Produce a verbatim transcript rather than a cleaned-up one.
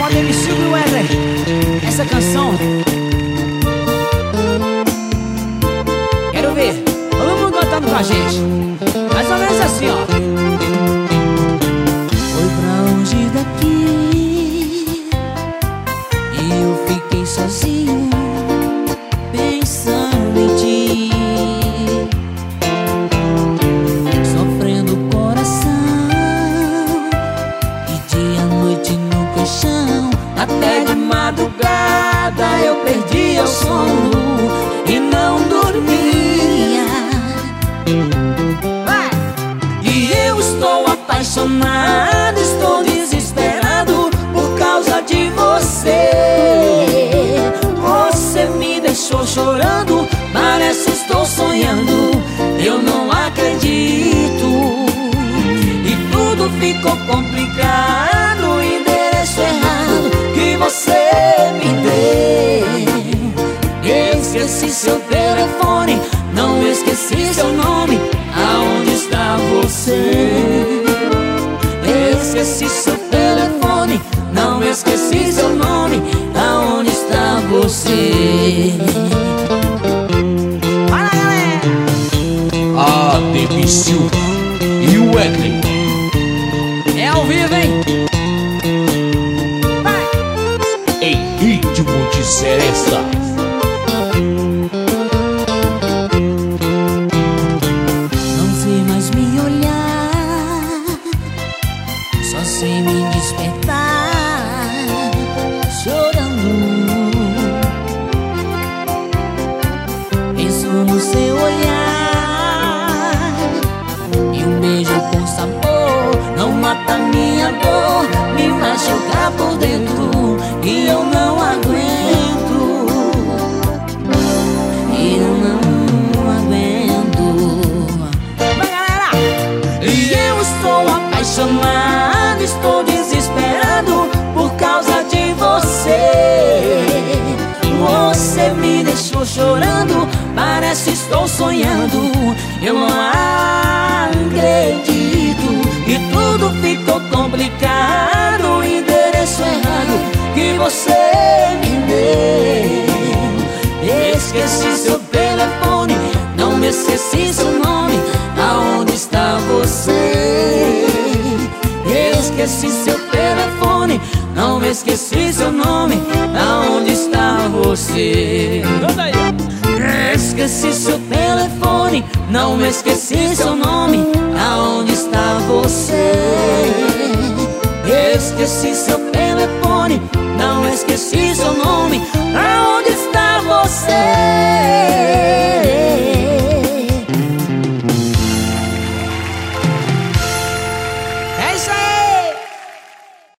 Moda M C do Wesley. Essa canção quero ver todo mundo cantando com a gente. Mais ou menos assim, ó. Foi pra longe daqui e eu fiquei sozinho pensando em ti, sofrendo o coração e dia à noite no colchão. Até de madrugada eu perdia o sono e não dormia. E eu estou apaixonado, estou desesperado por causa de você. Você me deixou chorando, parece que estou sonhando, eu não acredito. E tudo ficou complicado, o endereço errado que você me deu. Esqueci seu telefone, não esqueci seu nome, aonde está você? Esqueci seu telefone, não esqueci seu nome, aonde está você? Fala, galera! Ademir Silva e o Wesley. É ao vivo, hein? Vai! Em ritmo de seresta. Me olhar, só sei me despertar chorando. Penso no seu olhar e um beijo com sabor não mata minha dor, me machuca por dentro e eu não aguento. E eu não apaixonado, estou desesperado por causa de você. Você me deixou chorando, parece que estou sonhando, eu não acredito. E tudo ficou complicado, o endereço errado que você me deu. Esqueci seu telefone, não esqueci seu nome, aonde está você? Esqueci seu telefone, não esqueci seu nome, aonde está você? Esqueci seu telefone, não esqueci seu nome, aonde está você? Esqueci seu telefone, não esqueci seu nome, aonde está você?